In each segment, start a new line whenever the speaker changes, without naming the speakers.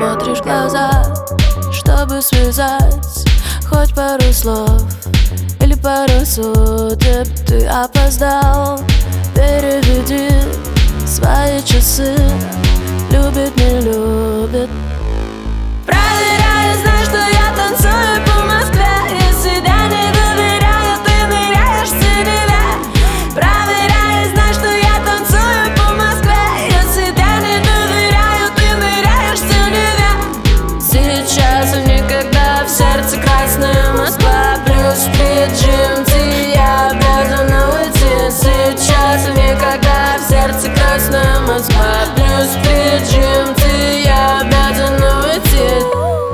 смотришь в глаза, чтобы связать хоть пару слов или пару суток. Ты опоздал, переведи свои часы. Любит, не любит. Проверяю, знаешь, что я танцую по Москве. Если я не доверяю, ты ныряешь в себя. Проверяю, знаешь, что я танцую по Москве. Если я не доверяю, ты ныряешь в себя. Сейчас и никогда в сердце красная Москва. Плюс GMT, я обязана уйти. Сейчас и никогда в сердце красная Москва. Плюс GMT, я обязана уйти.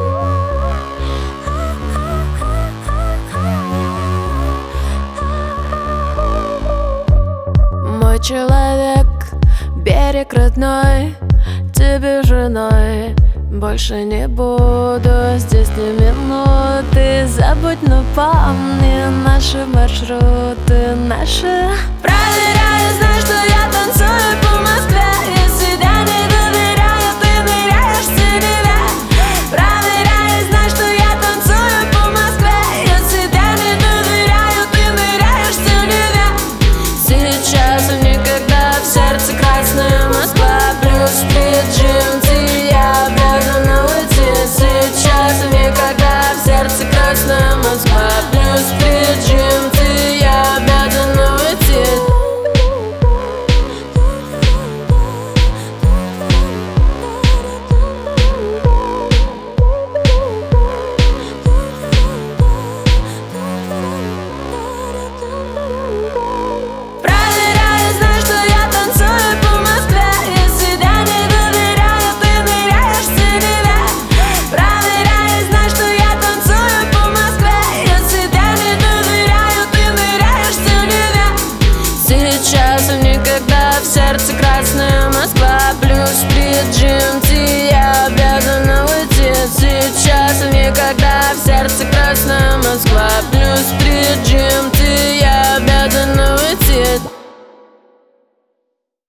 Мой человек, берег родной, тебе женой больше не буду, здесь ни минуты. Забудь, но помни наши маршруты, наши. Проверяю, знаешь, что я танцую по Москве. Если я не доверяю, ты ныряешь в себя. Проверяю, знаешь, что я танцую по Москве. Если я не доверяю, ты ныряешь в себя. Сейчас и никогда в сердце красная Москва. Плюс GMT, я обязана уйти. Сейчас и никогда в сердце красная Москва. Плюс GMT, я обязана уйти. Проверяю, знаешь, что я танцую по Москве. Если я не доверяю, ты ныряешь в себя. Проверяю, знаешь, что я танцую по Москве. Если я не доверяю, ты ныряешь в себя. Сейчас и никогда в сердце красная Москва. Плюс GMT, я обязана уйти. Сейчас и никогда в сердце красная Москва. Плюс GMT.